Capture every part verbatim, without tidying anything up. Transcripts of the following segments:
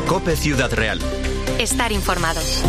COPE Ciudad Real. Estar informados.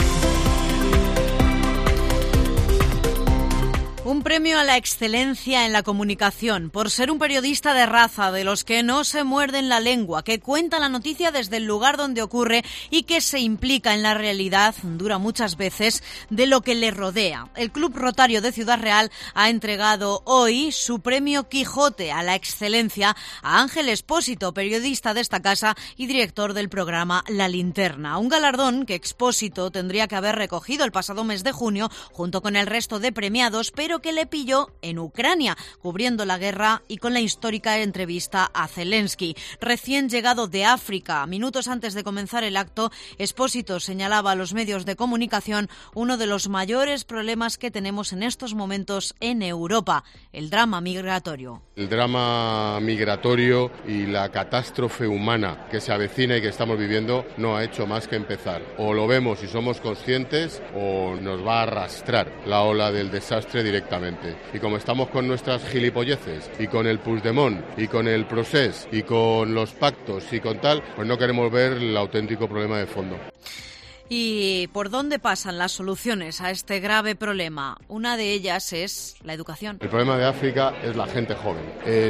Un premio a la excelencia en la comunicación por ser un periodista de raza, de los que no se muerden la lengua, que cuenta la noticia desde el lugar donde ocurre y que se implica en la realidad, dura muchas veces, de lo que le rodea. El Club Rotario de Ciudad Real ha entregado hoy su premio Quijote a la excelencia a Ángel Expósito, periodista de esta casa y director del programa La Linterna. Un galardón que Expósito tendría que haber recogido el pasado mes de junio junto con el resto de premiados, pero que le pilló en Ucrania, cubriendo la guerra y con la histórica entrevista a Zelensky. Recién llegado de África, minutos antes de comenzar el acto, Expósito señalaba a los medios de comunicación uno de los mayores problemas que tenemos en estos momentos en Europa, el drama migratorio. El drama migratorio y la catástrofe humana que se avecina y que estamos viviendo no ha hecho más que empezar. O lo vemos y somos conscientes o nos va a arrastrar la ola del desastre directamente. Y como estamos con nuestras gilipolleces y con el Puigdemont y con el Procés y con los pactos y con tal, pues no queremos ver el auténtico problema de fondo. ¿Y por dónde pasan las soluciones a este grave problema? Una de ellas es la educación. El problema de África es la gente joven.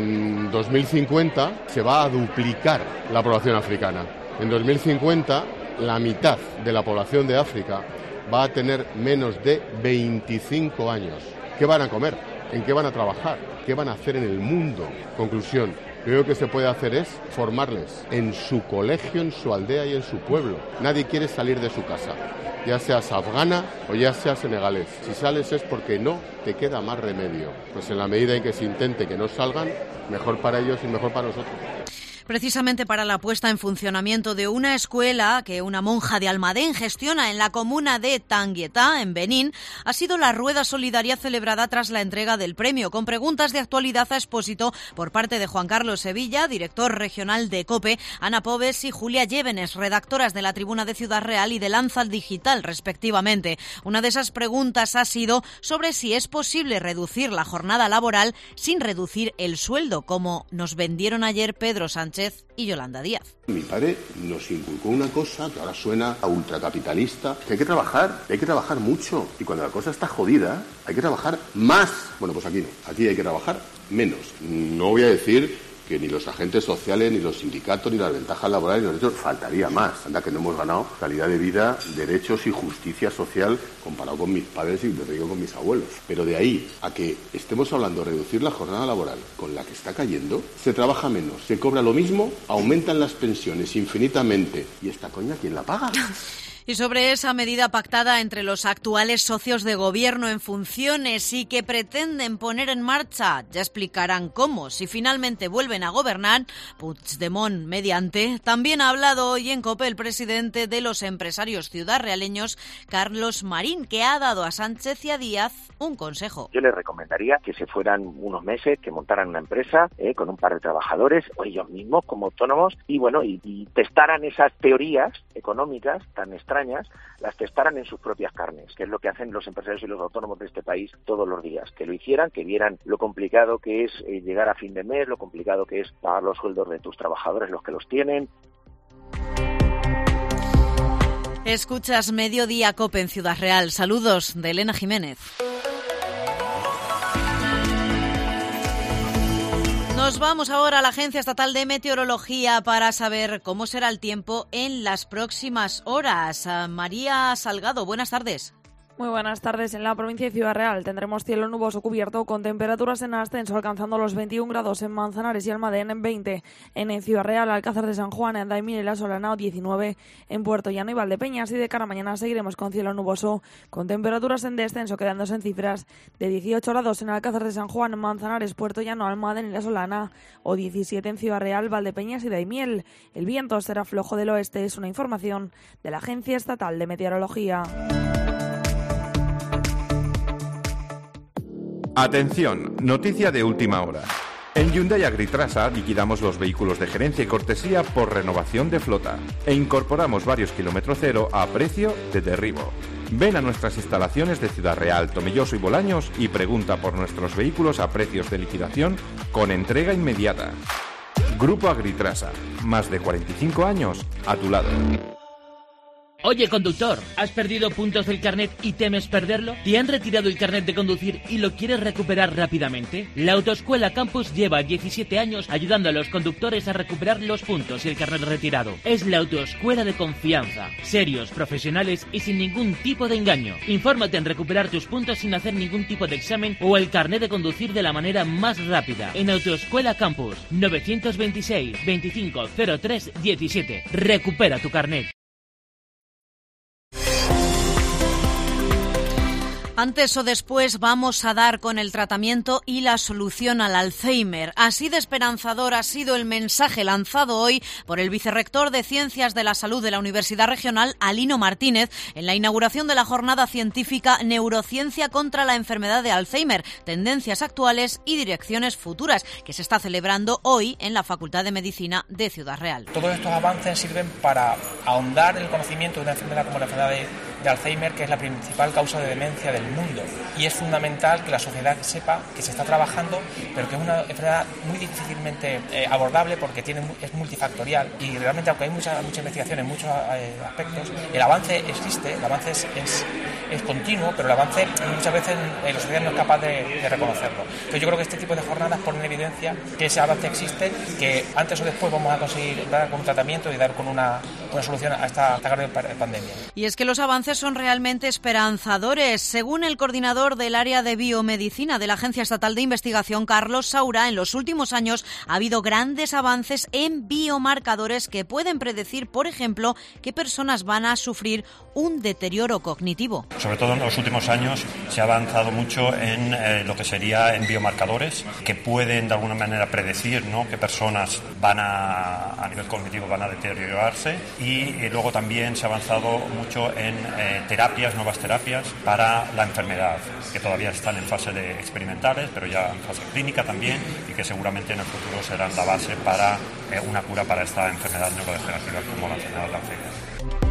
En dos mil cincuenta se va a duplicar la población africana. En dos mil cincuenta la mitad de la población de África va a tener menos de veinticinco años. ¿Qué van a comer? ¿En qué van a trabajar? ¿Qué van a hacer en el mundo? Conclusión, lo único que se puede hacer es formarles en su colegio, en su aldea y en su pueblo. Nadie quiere salir de su casa, ya seas afgana o ya seas senegalés. Si sales es porque no te queda más remedio. Pues en la medida en que se intente que no salgan, mejor para ellos y mejor para nosotros. Precisamente para la puesta en funcionamiento de una escuela que una monja de Almadén gestiona en la comuna de Tanguietá, en Benín, ha sido la rueda solidaria celebrada tras la entrega del premio, con preguntas de actualidad a Expósito por parte de Juan Carlos Sevilla, director regional de COPE, Ana Pobes y Julia Llévenes, redactoras de La Tribuna de Ciudad Real y de Lanza Digital, respectivamente. Una de esas preguntas ha sido sobre si es posible reducir la jornada laboral sin reducir el sueldo, como nos vendieron ayer Pedro Sánchez y Yolanda Díaz. Mi padre nos inculcó una cosa que ahora suena a ultracapitalista, que hay que trabajar, hay que trabajar mucho, y cuando la cosa está jodida hay que trabajar más. Bueno, pues aquí no, aquí hay que trabajar menos. No voy a decir que ni los agentes sociales, ni los sindicatos, ni las ventajas laborales, ni los derechos, faltaría más. Anda que no hemos ganado calidad de vida, derechos y justicia social comparado con mis padres y te digo con mis abuelos. Pero de ahí a que estemos hablando de reducir la jornada laboral con la que está cayendo, se trabaja menos, se cobra lo mismo, aumentan las pensiones infinitamente. ¿Y esta coña quién la paga? Y sobre esa medida pactada entre los actuales socios de gobierno en funciones y que pretenden poner en marcha, ya explicarán cómo, si finalmente vuelven a gobernar, Puigdemont mediante, también ha hablado hoy en COPE el presidente de los empresarios ciudadrealeños, Carlos Marín, que ha dado a Sánchez y a Díaz un consejo. Yo les recomendaría que se fueran unos meses, que montaran una empresa eh, con un par de trabajadores, o ellos mismos como autónomos, y bueno, y, y testaran esas teorías económicas tan extrañas, las testaran en sus propias carnes, que es lo que hacen los empresarios y los autónomos de este país todos los días, que lo hicieran, que vieran lo complicado que es eh, llegar a fin de mes, lo complicado que es pagar los sueldos de tus trabajadores, los que los tienen. Escuchas Mediodía COPE en Ciudad Real. Saludos de Elena Jiménez. Nos vamos ahora a la Agencia Estatal de Meteorología para saber cómo será el tiempo en las próximas horas. María Salgado, buenas tardes. Muy buenas tardes. En la provincia de Ciudad Real tendremos cielo nuboso cubierto con temperaturas en ascenso alcanzando los veintiún grados en Manzanares y Almadén, en veinte en Ciudad Real, Alcázar de San Juan, en Daimiel y La Solana, diecinueve en Puerto Llano y Valdepeñas, y de cara a mañana seguiremos con cielo nuboso con temperaturas en descenso quedándose en cifras de dieciocho grados en Alcázar de San Juan, Manzanares, Puerto Llano, Almadén y La Solana, o diecisiete en Ciudad Real, Valdepeñas y Daimiel. El viento será flojo del oeste, es una información de la Agencia Estatal de Meteorología. Atención, noticia de última hora. En Hyundai Agritrasa liquidamos los vehículos de gerencia y cortesía por renovación de flota e incorporamos varios kilómetros cero a precio de derribo. Ven a nuestras instalaciones de Ciudad Real, Tomelloso y Bolaños y pregunta por nuestros vehículos a precios de liquidación con entrega inmediata. Grupo Agritrasa, más de cuarenta y cinco años a tu lado. Oye, conductor, ¿has perdido puntos del carnet y temes perderlo? ¿Te han retirado el carnet de conducir y lo quieres recuperar rápidamente? La Autoescuela Campus lleva diecisiete años ayudando a los conductores a recuperar los puntos y el carnet retirado. Es la autoescuela de confianza. Serios, profesionales y sin ningún tipo de engaño. Infórmate en recuperar tus puntos sin hacer ningún tipo de examen o el carnet de conducir de la manera más rápida. En Autoescuela Campus, novecientos veintiséis, veinticinco, cero tres, diecisiete. Recupera tu carnet. Antes o después vamos a dar con el tratamiento y la solución al Alzheimer. Así de esperanzador ha sido el mensaje lanzado hoy por el vicerrector de Ciencias de la Salud de la Universidad Regional, Alino Martínez, en la inauguración de la jornada científica Neurociencia contra la enfermedad de Alzheimer, tendencias actuales y direcciones futuras, que se está celebrando hoy en la Facultad de Medicina de Ciudad Real. Todos estos avances sirven para ahondar el conocimiento de una enfermedad como la enfermedad de, de Alzheimer, que es la principal causa de demencia del mundo, y es fundamental que la sociedad sepa que se está trabajando, pero que es una enfermedad muy difícilmente eh, abordable porque tiene, es multifactorial, y realmente, aunque hay mucha, mucha investigación en muchos eh, aspectos, el avance existe, el avance es, es, es continuo, pero el avance muchas veces eh, la sociedad no es capaz de, de reconocerlo. Entonces yo creo que este tipo de jornadas ponen en evidencia que ese avance existe, que antes o después vamos a conseguir dar con un tratamiento y dar con una, una solución a esta, a esta grave pandemia. Y es que los avances son realmente esperanzadores. Según el coordinador del área de biomedicina de la Agencia Estatal de Investigación, Carlos Saura, en los últimos años ha habido grandes avances en biomarcadores que pueden predecir, por ejemplo, qué personas van a sufrir un deterioro cognitivo. Sobre todo en los últimos años se ha avanzado mucho en eh, lo que sería en biomarcadores que pueden de alguna manera predecir, ¿no?, qué personas van a, a nivel cognitivo van a deteriorarse, y, y luego también se ha avanzado mucho en eh, terapias, nuevas terapias para la enfermedad, que todavía están en fase de experimentales, pero ya en fase clínica también, y que seguramente en el futuro serán la base para eh, una cura para esta enfermedad neurodegenerativa como la enfermedad de Alzheimer.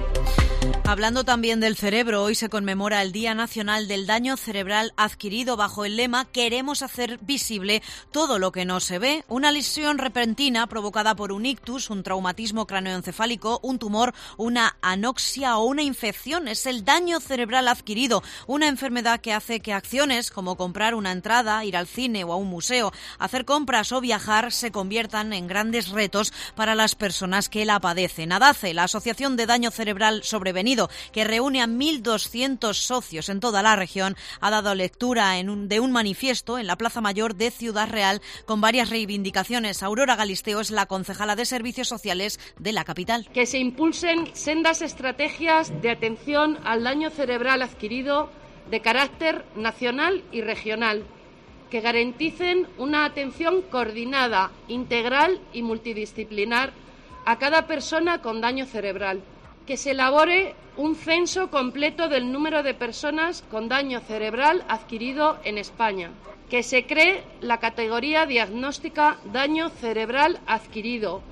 Hablando también del cerebro, hoy se conmemora el Día Nacional del Daño Cerebral Adquirido bajo el lema «Queremos hacer visible todo lo que no se ve». Una lesión repentina provocada por un ictus, un traumatismo craneoencefálico, un tumor, una anoxia o una infección es el daño cerebral adquirido, una enfermedad que hace que acciones como comprar una entrada, ir al cine o a un museo, hacer compras o viajar se conviertan en grandes retos para las personas que la padecen. ADACE, la Asociación de Daño Cerebral Sobrevenido, que reúne a mil doscientos socios en toda la región, ha dado lectura en un, de un manifiesto en la Plaza Mayor de Ciudad Real con varias reivindicaciones. Aurora Galisteo es la concejala de Servicios Sociales de la capital. Que se impulsen sendas estrategias de atención al daño cerebral adquirido de carácter nacional y regional, que garanticen una atención coordinada, integral y multidisciplinar a cada persona con daño cerebral. Que se elabore un censo completo del número de personas con daño cerebral adquirido en España. Que se cree la categoría diagnóstica daño cerebral adquirido.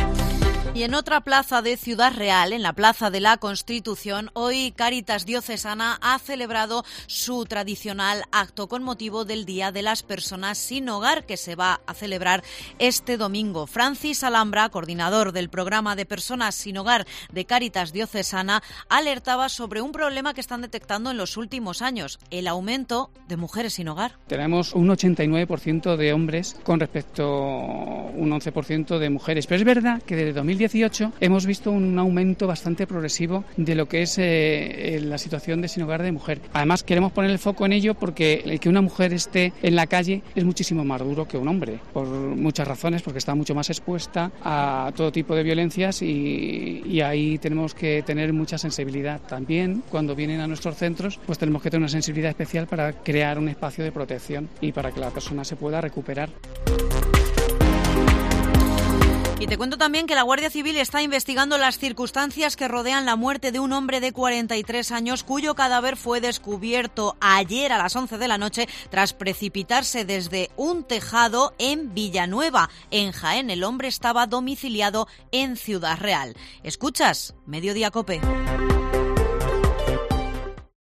Y en otra plaza de Ciudad Real, en la Plaza de la Constitución, hoy Cáritas Diocesana ha celebrado su tradicional acto con motivo del Día de las Personas Sin Hogar, que se va a celebrar este domingo. Francis Alhambra, coordinador del programa de Personas Sin Hogar de Cáritas Diocesana, alertaba sobre un problema que están detectando en los últimos años, el aumento de mujeres sin hogar. Tenemos un ochenta y nueve por ciento de hombres con respecto a un once por ciento de mujeres, pero es verdad que desde dos mil dieciocho hemos visto un aumento bastante progresivo de lo que es eh, la situación de sin hogar de mujer. Además, queremos poner el foco en ello porque el que una mujer esté en la calle es muchísimo más duro que un hombre, por muchas razones, porque está mucho más expuesta a todo tipo de violencias y, y ahí tenemos que tener mucha sensibilidad. También, cuando vienen a nuestros centros, pues tenemos que tener una sensibilidad especial para crear un espacio de protección y para que la persona se pueda recuperar. Y te cuento también que la Guardia Civil está investigando las circunstancias que rodean la muerte de un hombre de cuarenta y tres años cuyo cadáver fue descubierto ayer a las once de la noche tras precipitarse desde un tejado en Villanueva, en Jaén. El hombre estaba domiciliado en Ciudad Real. ¿Escuchas? Mediodía Cope.